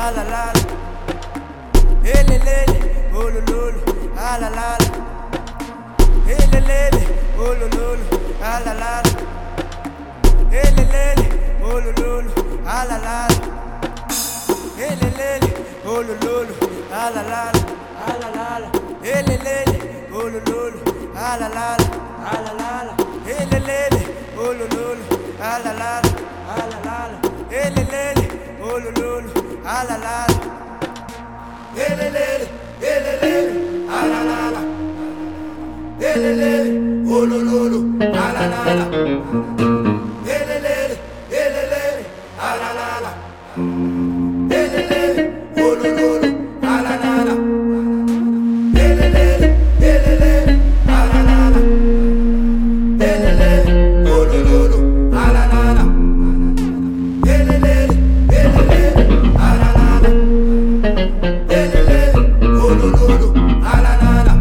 ah la la la, elelele, oh lolo, ah la la la, elelele, oh lolo, ah la la la, elelele, oh lolo, ah la la la, elelele, oh lolo, ah la la la, ah la la la, elelele, oh lolo, ah la la la, ah la la la, elelele, oh lolo, ah la la la, ah la la la, elelele, oh lolo, ah la la la, elelele, elelele, ah la la la, elelele, oh lolo, ah la la la, elelele, elelele, ah la la la, elelele, oh lolo, ah la la la, elelele, elelele, ah la la la, elelele, oh lolo, ah la la la, elelele, elelele, ah la la la, elelele, oh lolo, ah la la la.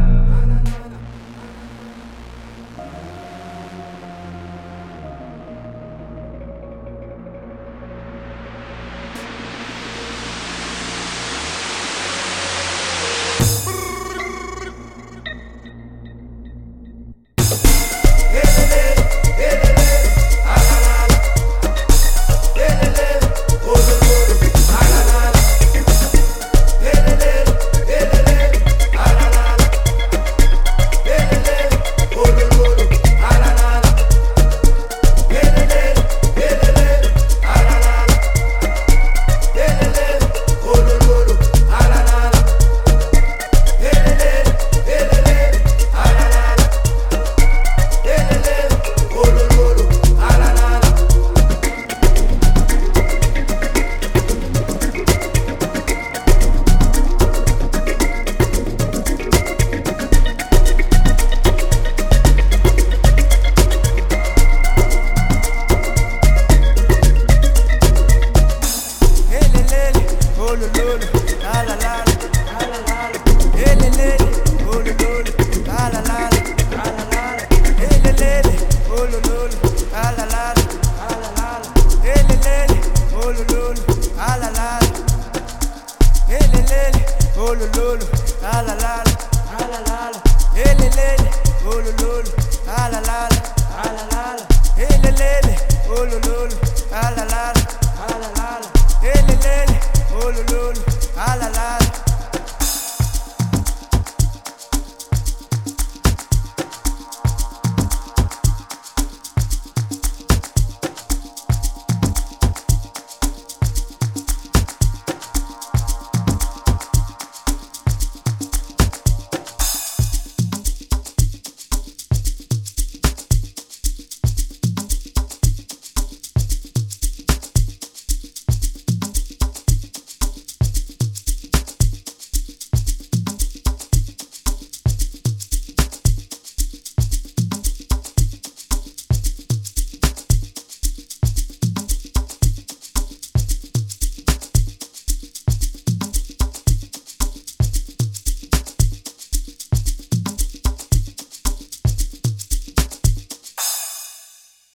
Oh lolo, ah la la la, ah la la la, elelele, oh lolo, ah la la la, ah la la la, elelele, oh lolo.